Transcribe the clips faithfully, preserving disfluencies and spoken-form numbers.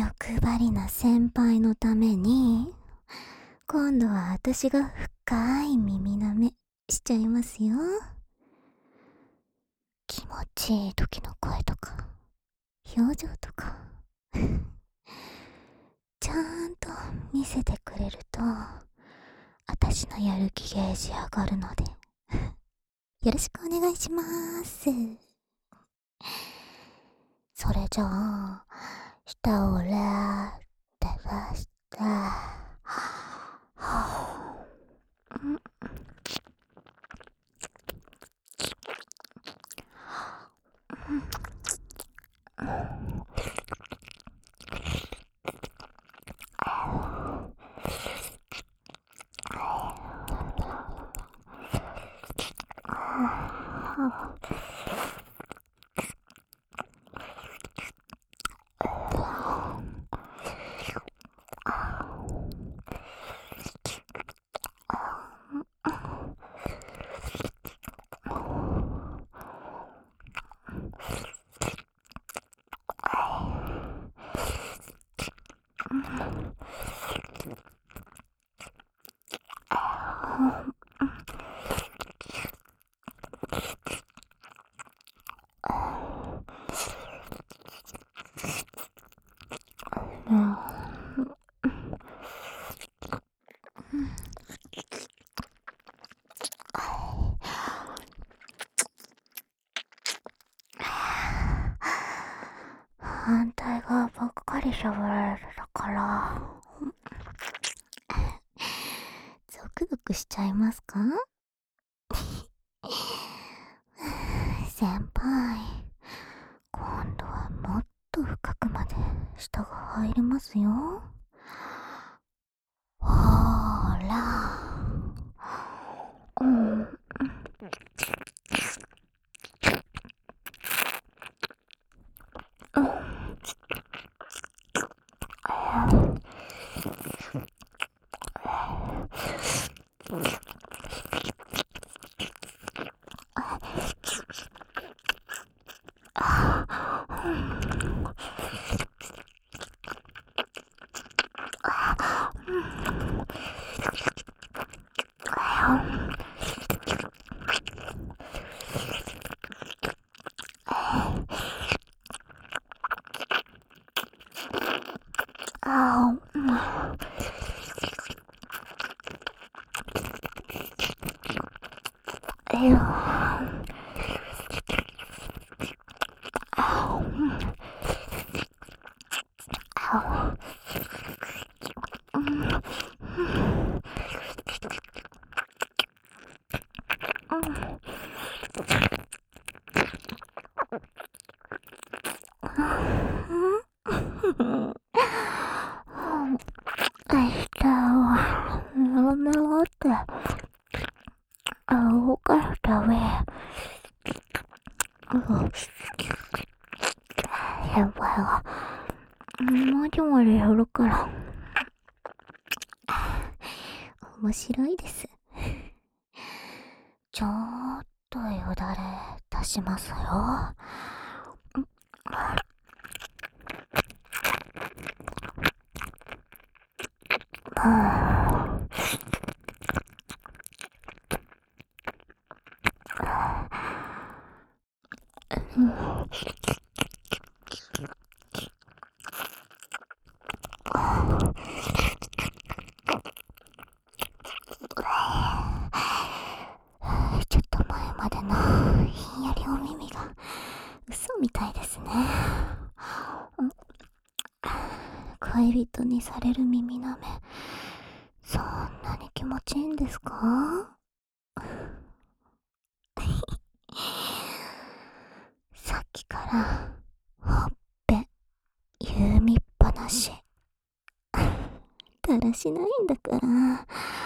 欲張りな先輩のために、今度は私が深い耳舐めしちゃいますよ。気持ちいい時の声とか、表情とか、ちゃんと見せてくれると、私のやる気ゲージ上がるので、よろしくお願いします。それじゃあ、舌をラーって出して、はぁ、うん反対側ばっかり喋られてたから、ゾクゾクしちゃいますか？先輩、今度はもっと深くまで舌が入りますよ。ほーら、うん、あー、うん、えよ、あー、うん、あー、うん、うん舌をメロメロって動かした上、先輩がもじもじするから面白いです。ちょっとよだれ出しますよ。ちょっと前までのひんやりお耳が嘘みたいですね。恋人にされる耳なめ、そんなに気持ちいいんですか？さっきからほっぺ弓っぱなし、だらしないんだから。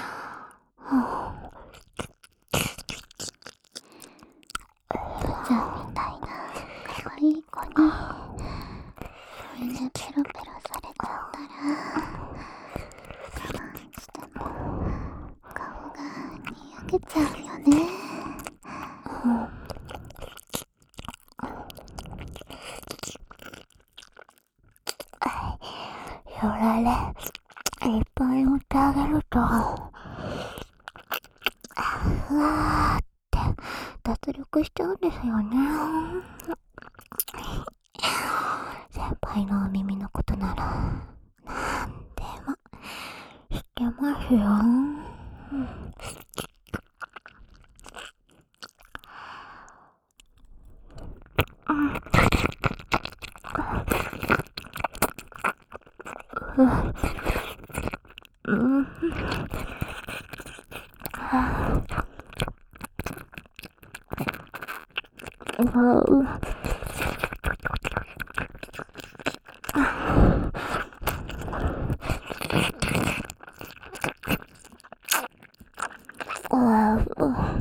父ちゃんみたいな可愛い子にみんなペロペロされちゃったら、我慢しても顔がにやけちゃうよね。 それでいっぱい乗ってあげると、ふわーって脱力しちゃうんですよね。先輩のお耳のことならなんでも知ってますよ。うん、うん、はぁ、うわ、うわ、うわ、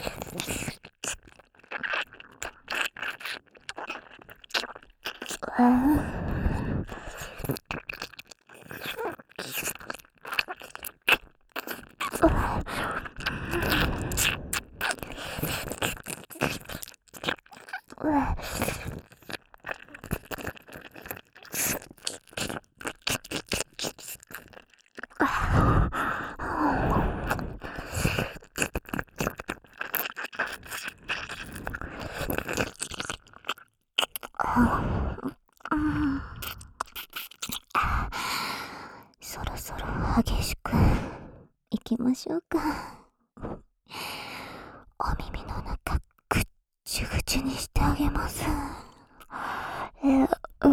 そろそろ激しくいきましょうか。お耳の中ぐっちゅぐちゅにしてあげます。え、うん。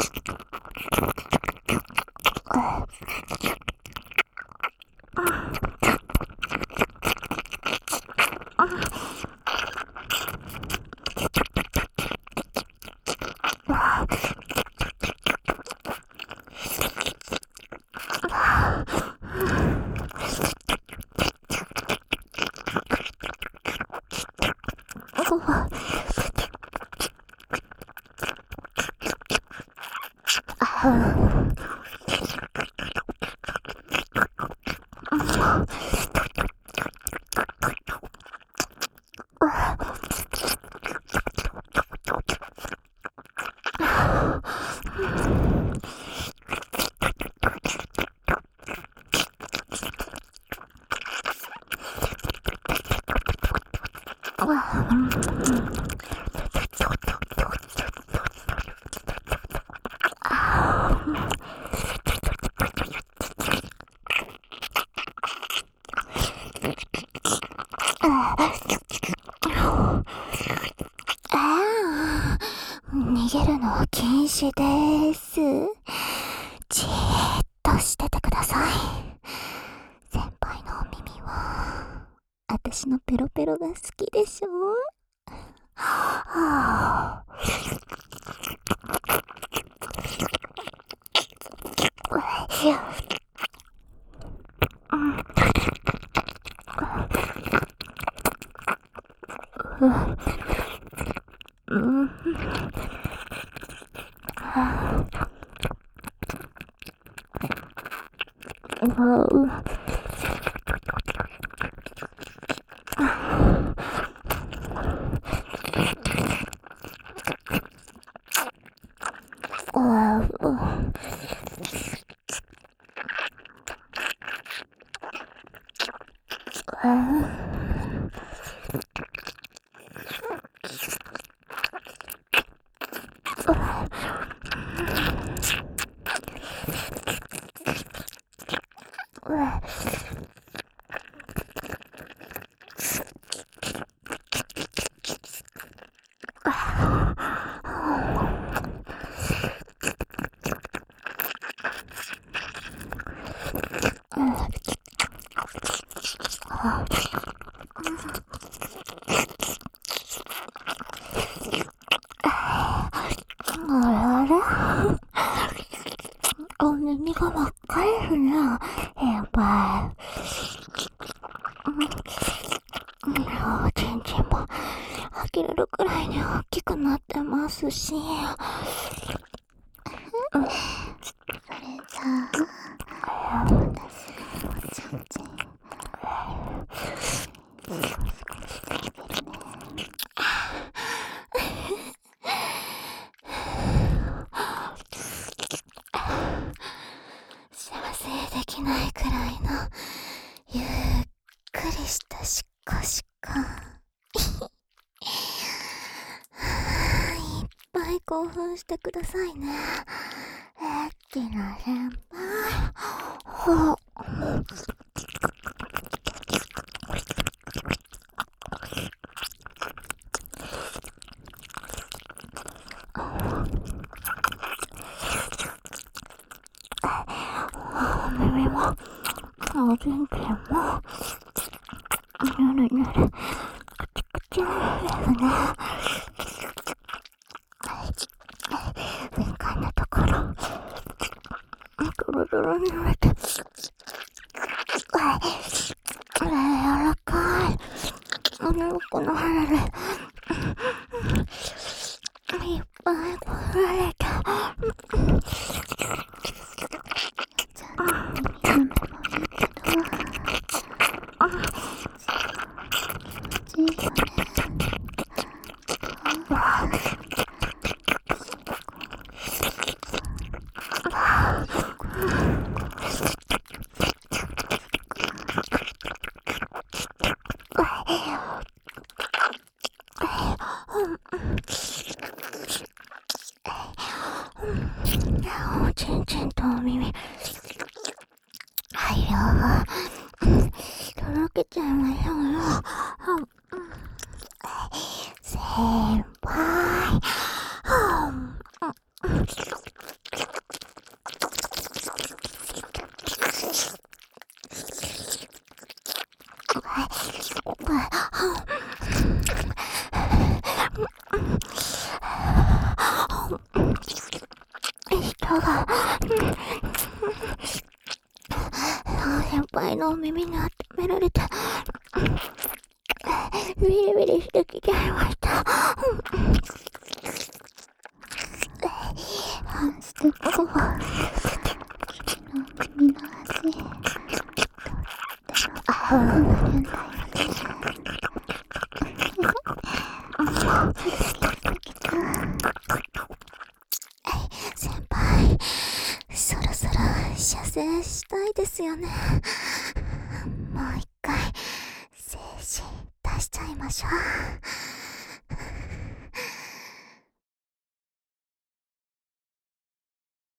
逃げるのは禁止です。じーっとしててください。先輩のお耳は私のペロペロが好きでしょ。はぁ、うん、はぁ、うわ、うわ、うわ、あれあれお耳が真っ赤ですね、先輩。おちんちんも呆れるくらいに大きくなってますし。それじゃあ、私がおちんちん少ししてあげるね。 い興奮してくださいね。エッチな先輩。ほっ。お耳もおちんちんもぬるぬるくちくちなんですね。敏感なところドロドロに濡れて柔らかい女の子の肌でいっぱいこられた。ちゃんと耳の目もいいけど気持ちいいよね。おちんちんとお耳はいよとろけちゃいましょうよ。先輩人が先輩のお耳に温められてビリビリしてきちゃいました。反してこう君の耳の味とっても合うんだよね。先輩そろそろ射精したいですよね。もう一回精子出しちゃいましょう。